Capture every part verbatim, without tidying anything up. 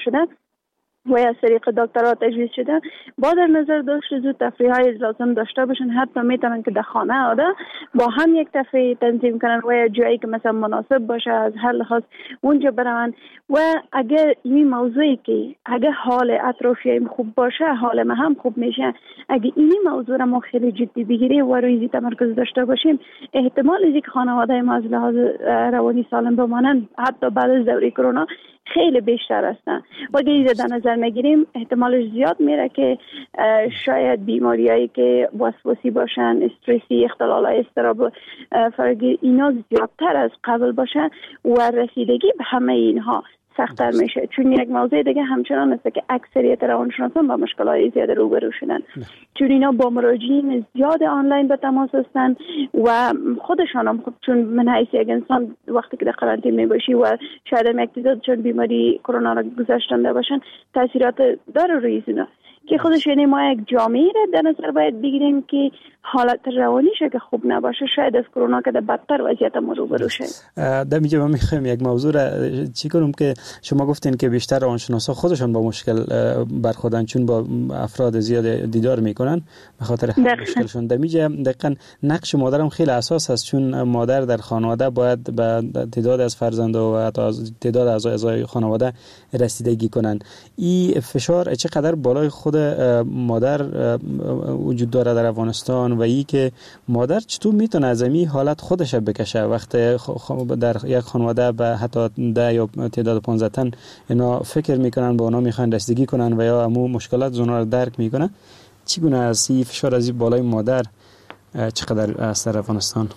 شده و از طریق دکترها تجویز شده، با در نظر داشت زود تفریح های لازم داشته باشن. حتی میتونن که در خانه آده با هم یک تفریح تنظیم کنن و جایی که مثلا مناسب باشه از هر لحاظ اونجا برن. و اگر این موضوعی که اگر حال اطرافیان خوب باشه حال ما هم خوب میشه، اگر این موضوع را ما خیلی جدی بگیریم و روی تمرکز داشته باشیم، احتمال اینکه که خانواده ما از لحاظ روانی سالم بمانن حتی بعد از دوره کرونا خیلی بیشتر هستن. و اگر در نظر نگیریم احتمالش زیاد میره که شاید بیماریایی که وسواسی باشن، استرسی، اختلال اضطراب فرگیر، اینا زیادتر از قبل باشه و رسیدگی به همه اینها سخت‌تر میشه. چون یک موضوع دیگه همچنان است که اکثریت روانشناسان با مشکلات زیاد روبرو شدن، چون اینا با مراجعین زیاد آنلاین به تماس هستن و خودشان هم خود چون من حیث یک انسان وقتی که در قرنطینه میباشی و شاید هم اکتیزاد چون بیماری کرونا را گذاشتنده باشن تاثیرات داره روی اینا که خودش. یعنی ما یک جامعه را در نظر باید بگیریم که حالت روانیش که خوب نباشه شاید از کرونا که در بدتر وضعیت ما روبرو شه. در اینجا من میخوایم یک موضوع را چی کنم که شما گفتین که بیشتر روانشناسا خودشون با مشکل برخوردن چون با افراد زیاد دیدار میکنن به خاطر مشکلشون. در اینجا دقیقاً نقش مادرم خیلی اساس است، چون مادر در خانواده باید به تعداد از فرزندان و تعداد از اعضای خانواده رسیدگی کنن. این فشار چقدر بالای خود مادر وجود داره در افغانستان و ای که مادر چطور میتونه از این حالت خودش بکشه وقتی در یک خانواده به حتی ده یا تعداد پانزده تن اینا فکر میکنن با اونا میخوان رسیدگی کنن و یا امو مشکلات اونا رو درک میکنن، چگونه از این فشار از این بالای مادر چقدر است در افغانستان؟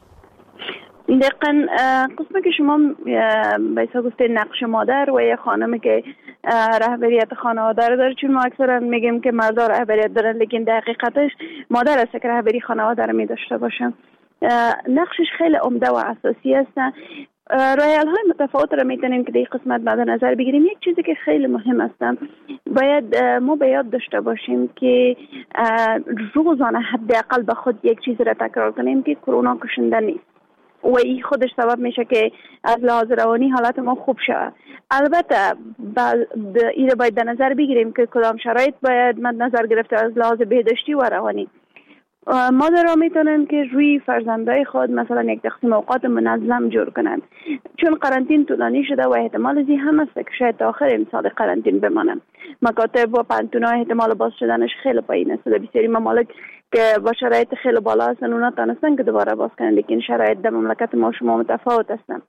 دقیقاً قسمه که شما بایسا گفته نقش مادر و یه خانمی که رهبریت خانواده رو داره، چون ما اکثرا میگیم که مردا رهبریت دارن لیکن در حقیقتش مادر است که رهبری خانواده رو میداشته باشه. نقشش خیلی عمده و اساسی است. رایل های متفاوت رو میتونیم که در این قسمت بعد نظر بگیریم. یک چیزی که خیلی مهم است باید ما باید داشته باشیم که روزانه حداقل به خود یک چیز را تکرار کنیم که کرونا کشنده نیست و این خودش سبب میشه که از لحاظ روانی حالت ما خوب شود. البته این رو باید در نظر بگیریم که کدام شرایط باید مد نظر گرفته از لحاظ بهداشتی و روانی. مادرها میتونن که روی فرزندای خود مثلا یک تقسیم اوقات منظم جور کنن، چون قرنطینه طولانی شده و احتمال ازی هم است که شاید تا آخر امسال قرنطینه بمانن. مکاتب و پانتون‌ها احتمال باز شدنش خیلی پایین است. در بسیاری ممالک که با شرایط خیلی بالا هستن اونا تانستن که دوباره باز کنن، لیکن شرایط در مملکت ما شما متفاوت هستن.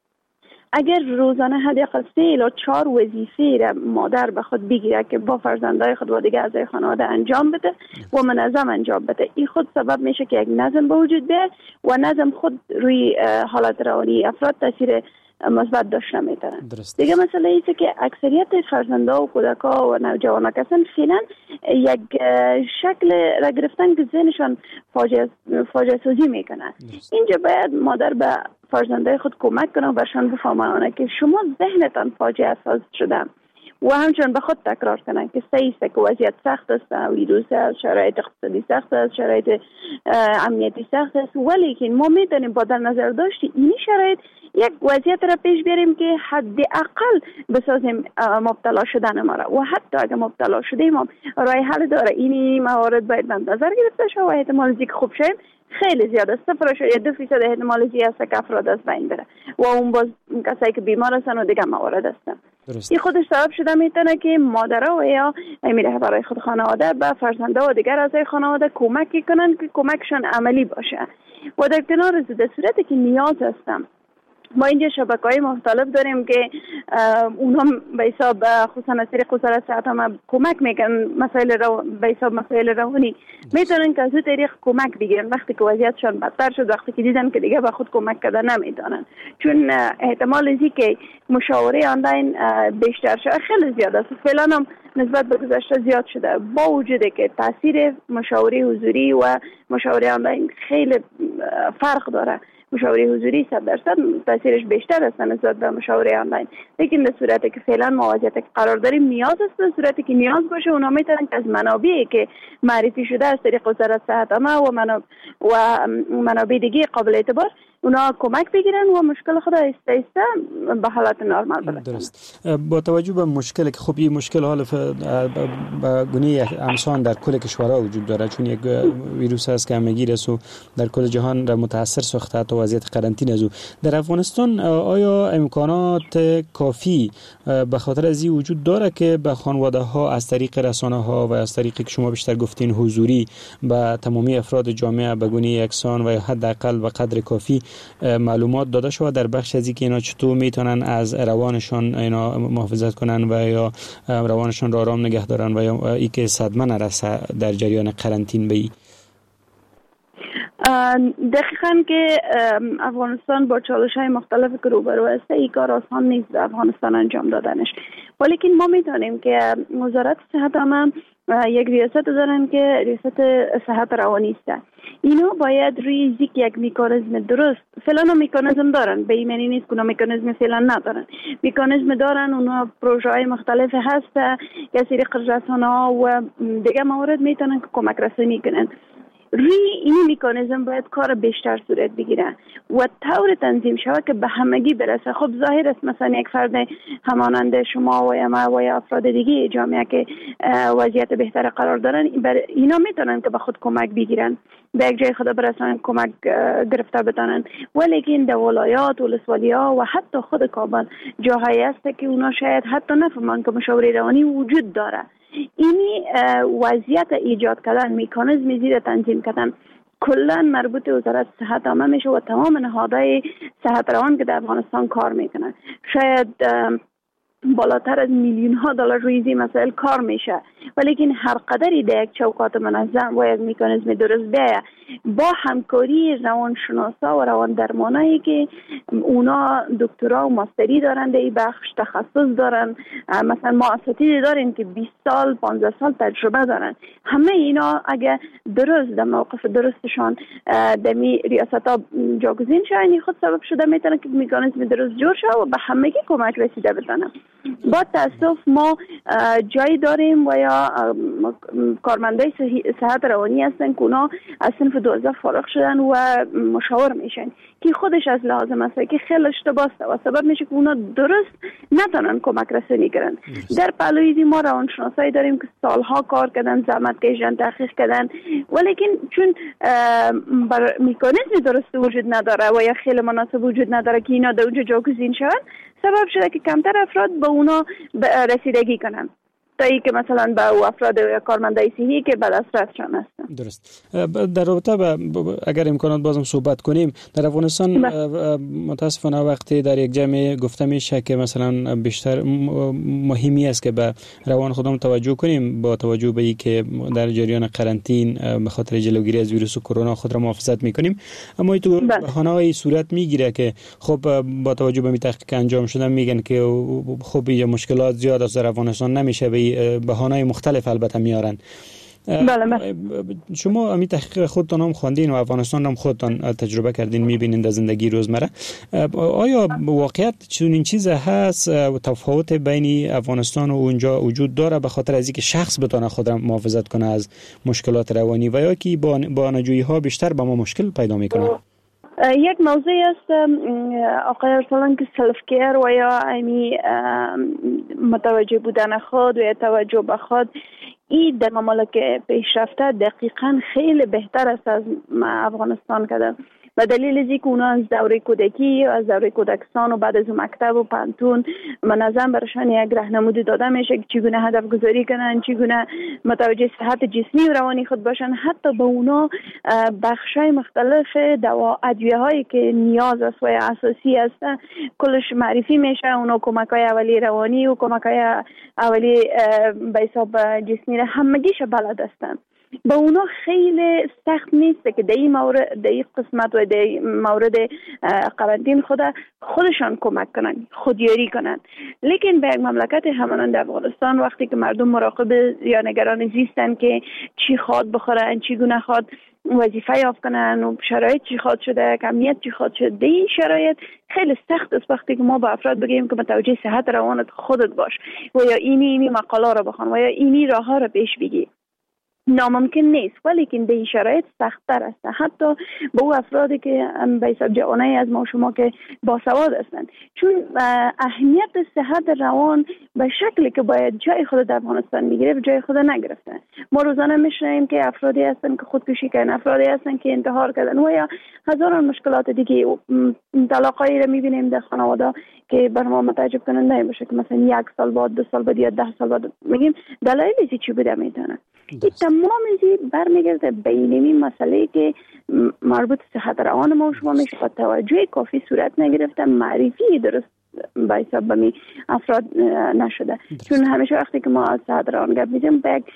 اگر روزانه حداقل سه الی چهار وظیفه را مادر به خود بگیره که با فرزندای خود و دیگه اعضای خانواده انجام بده و منظم انجام بده، این خود سبب میشه که یک نظم به وجود بیاد و نظم خود روی حالت روانی افراد تاثیر مثبت داشته میتونن. دیگه مسئله ایست که اکثریت فرزندا و کودکا و نوجوانا کسان فعلا یک شکل را گرفتن که ذهنشان فاجعه فاجعه سازی میکنن. اینجا باید مادر به فرزندای خود کمک کنه و برشان بفهمانه که شما ذهنتان فاجعه ساز شده و همچنان به خود تکرار کنن که صحیح است که وضعیت سخت است، ویروس است، شرایط اقتصادی سخت است، شرایط امنیتی سخت است، ولی که ما میتونیم با در نظر داشتی این شرایط یک وضعیت را پیش بیاریم که حداقل بسازیم مبتلا شدن ما را و حتی اگر مبتلا شدیم هم راه حل داره. این موارد باید در نظر گرفته شود و احتمال زیاد خوب شیم خیلی زیاد است. صفر شاید دو فیصد احتمال زیاد است که افراد از بین بره و اون باز کسایی که بیمار هستن و دیگه موارد هستن. این خودش سبب شده میتونه که مادرها و یا امیره برای خود خانواده به فرزنده و دیگر اعضای خانواده کمکی کنن که کمکشان عملی باشه و در کنار در صورتی که نیاز هستن. ما اینجا شبکه‌های مختلف داریم که اونها به حساب خصوصا از طریق وزارت صحت هم کمک میکنن مسائل رو به حساب مسائل روانی میتونن که از اون طریق کمک بگیرن وقتی که وضعیتشان بدتر شد، وقتی که دیدن که دیگه به خود کمک کردن نمیتونن. چون احتمال ازی که مشاوره آنلاین بیشتر شده خیلی زیاد است. فعلا هم نسبت به گذشته زیاد شده با وجودی که تاثیر مشاوره حضوری و مشاوره آنلاین خیلی فرق داره. مشاوره حضوری صد درصد تاثیرش بیشتر است نسبت به مشاوره آنلاین، لیکن در صورتی که فعلا موضوعیت که قرار داریم نیاز است، در صورتی که نیاز باشه اونا میتونن که از منابعی که معرفی شده از طریق وزارت صحت عامه و منابع و منابع دیگه قابل اعتبار اونا کمک بگیرن و مشکل خود آهسته آهسته به حالت نرمال برسن. درست. با توجه به مشکلی که خب این مشکل حال به گونه امسان در کل کشورها وجود داره، چون یک ویروس است که همگیر است و در کل جهان را متاثر ساخته تا وضعیت قرنطینه از او. در افغانستان آیا امکانات کافی به خاطر از این وجود داره که به خانواده ها از طریق رسانه ها و از طریق که شما بیشتر گفتین حضوری به تمامی افراد جامعه به گونه یکسان و حداقل به قدر کافی معلومات داده شود در بخش از اینکه اینا چطور میتونن از روانشان اینا محافظت کنن و یا روانشان را آرام نگه دارن و یا ای که صدمه نرسه در جریان قرنطینه بی؟ دقیقاً که افغانستان با چالش‌های مختلف که روبرو است، این کار آسان نیست افغانستان انجام دادنش، ولیکن ما می‌دانیم که وزارت صحت عامه یک ریاست دارن که ریاست صحت روانی است. اینا باید روی ذیک یک میکانیزم درست، فعلا میکانیزم دارن، به این معنی نیست که میکانیزم فعلا ندارن، میکانیزم دارن، اونا پروژه‌های مختلف هست که طریق رسانه‌ها و دیگه موارد میتونن که کمک رسانی کنن. روی این میکانیزم باید کار بیشتر صورت بگیره و طور تنظیم شود که به همگی برسه. خب ظاهر است مثلا یک فرد همانند شما و یا ما و یا افراد دیگه جامعه که وضعیت بهتر قرار دارن، اینا میتونن که به خود کمک بگیرن، به یک جای خود برسن، کمک گرفته بتونن. ولیکن در ولایات و ولسوالی‌ها و حتی خود کابل جاهایی هست که اونا شاید حتی نفهمن که مشاوره روانی وجود داره. اینی وضعیت ایجاد کردن، میکانیزم زیر تنظیم کردن کلا مربوط به وزارت صحت عامه میشه و تمام نهادهای صحت روان که در افغانستان کار میکنن. شاید بالاتر از میلیون ها دلار روی این مسائل کار میشه، ولیکن هر قدری در یک چوکات منظم و یک میکانیزم درست بیاید با همکاری روانشناسا و روان درمانایی که اونا دکترا و ماستری دارن در این بخش، تخصص دارن، مثلا ما اساتید داریم که بیست سال پانزده سال تجربه دارن. همه اینا اگه درست در موقف درستشان در می ریاست‌ها جاگزین شدن، خود سبب شده میتونه که میکانیزم درست جور شه و به همگی کمک رسیده بتونه. با تاسف ما جایی داریم و یا کارمندای صحت روانی هستن که اونا از صنف دوازده فارغ شدن و مشاور میشن که خودش از لحاظ مسلکی خیلی اشتباه است و سبب میشه که اونا درست نتونن کمک رسانی کنن. در پلوی ما روانشناسایی داریم که سالها کار کردن، زحمت کشیدن، تحقیق کردن، ولیکن چون بر میکانیزم درست وجود نداره و یا خیلی مناسب وجود نداره که اینا در اونجا جاگزین شون، سبب شده که کمتر افراد به اونا رسیدگی کنن تا ای که مثلا با افراد یا کارمندای صحی که به دسترسشان هستن. درست. در رابطه با اگر امکانات بازم صحبت کنیم، در افغانستان متاسفانه وقتی در یک جمع گفته میشه که مثلا بیشتر مهمی است که به روان خودمون توجه کنیم با توجه به این که در جریان قرنطین به خاطر جلوگیری از ویروس کرونا خود را محافظت میکنیم، اما تو بهانه‌ای صورت میگیره که خب با توجه به تحقیق انجام شده میگن که خب این مشکلات زیاد از در افغانستان نمیشه، به بهانه‌های مختلف البته میارن. بله بله. شما امی تحقیق خودتان هم خواندین و افغانستان هم خودتان تجربه کردین، میبینین در زندگی روزمره. آیا واقعیت چنین چیز هست و تفاوت بین افغانستان و اونجا وجود داره به خاطر از اینکه شخص بتونه خود را محافظت کنه از مشکلات روانی و یا که با بهانه‌جویی ها بیشتر به ما مشکل پیدا میکنه؟ یک موضوعی است آقای ارسلان که سلف کیر و یا امی متوجه بودن خود و یا توجه به خود، این در ممالک پیشرفته دقیقاً خیلی بهتر است از افغانستان کده. به دلیل از اینکه اونا از دوره کودکی از دوره کودکستان و بعد از مکتب و پانتون منظم برشان یک راهنمایی داده میشه که چگونه هدف گذاری کنن، چگونه متوجه صحت جسمی و روانی خود باشن. حتی به اونا بخشای مختلف دوا ادویه هایی که نیاز است و اساسی است کلش معرفی میشه. اونا کمک های اولیه روانی و کمک های اولیه به حساب جسمی را همگیش بلد هستن. با اونا خیلی سخت نیست که در این مورد در این قسمت و در مورد قرنطینه خود خودشان کمک کنن، خودیاری کنن. لیکن به یک مملکت همانند افغانستان وقتی که مردم مراقب یا نگران زیستن که چی خواد بخورن، چی گونه خواد وظیفه یافت کنن و شرایط چی خواد شده، کمیت چی خواد شده، در این شرایط خیلی سخت است وقتی که ما با افراد بگیم که متوجه صحت روانت خودت باش و یا اینی اینی مقاله را بخوان و یا اینی راه ها را پیش بگی. ناممکن نیست، ولی که در این شرایط سخت‌تر است. حتی به او افرادی که به حساب جوانای از ما شما که باسواد هستند، چون اهمیت صحت روان به شکلی که باید جای خود در افغانستان میگیره جای خود نگرفته. ما روزانه میشنویم که افرادی هستند که خودکشی کردن، افرادی هستند که انتحار کردن و یا هزاران مشکلات دیگه. طلاقایی رو میبینیم در خانواده که بر ما متعجب کننده نمیشه که مثلا یک سال بعد، دو سال بعد یا ده سال بعد میگیم دلایلی چی بوده میتونه. این تمام چیز برمیگرده به این مسئله که مربوط صحت روان ما شما میشه با توجه کافی صورت نگرفته، معرفی درست به حساب بمی افراد نشده. چون همیشه وقتی که ما از صحت روان گپ میزنیم به یک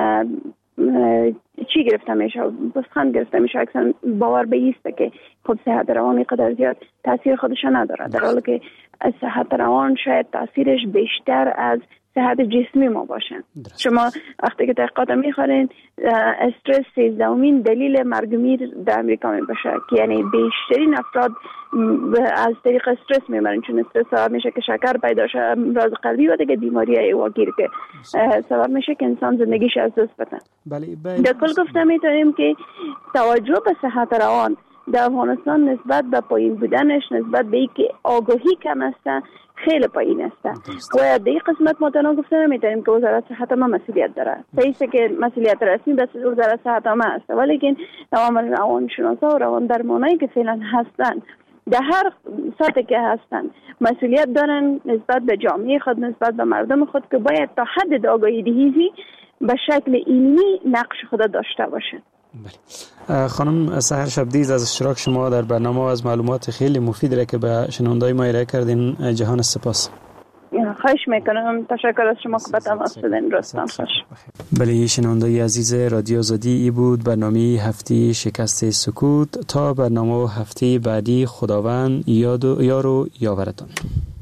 چی گرفته میشه، بسخند گرفته میشه، اکثر باور به ایسته که خود صحت روانی قدر زیاد تاثیر خودش نداره، در حالی که صحت روان شاید تاثیرش بیشتر از صحت جسمی ما باشه. شما وقتی که تحقیقات میخورین استرس سیزدهمین دلیل مرگ میر در امریکا می باشه، که یعنی بیشترین افراد از طریق استرس میمرن، چون استرس سبب میشه که شکر پیدا شه، امراض قلبی و دیگه بیماری ایواگیر که سبب میشه که انسان زندگیش از دست بده. در کل گفته میتونیم که توجه به صحت روان در افغانستان نسبت به پایین بودنش، نسبت به اینکه آگاهی کم است، خیلی پایین است. و در این قسمت ما تنها گفته نمیتونیم که وزارت صحت ما مسئولیت داره. صحیح که مسئولیت رسمی بس وزارت صحت ما است، ولی که تمام روانشناسا و روان درمانایی که فعلا هستن در هر سطحی که هستن مسئولیت دارن نسبت به جامعه خود، نسبت به مردم خود، که باید تا حد آگاهی دهی به شکل علمی نقش خود داشته باشه. بله. خانم سحر شبدیز، از اشتراک شما در برنامه و از معلومات خیلی مفید را که به شنوندای ما ارائه کردین جهان سپاس. خواهش میکنم. تشکر از شما که به تماس دادین. روزتان خوش. بله، شنوندای عزیز رادیو آزادی، ای بود برنامه هفته شکست سکوت. تا برنامه هفته بعدی خداوند یاد و یار و یاورتان.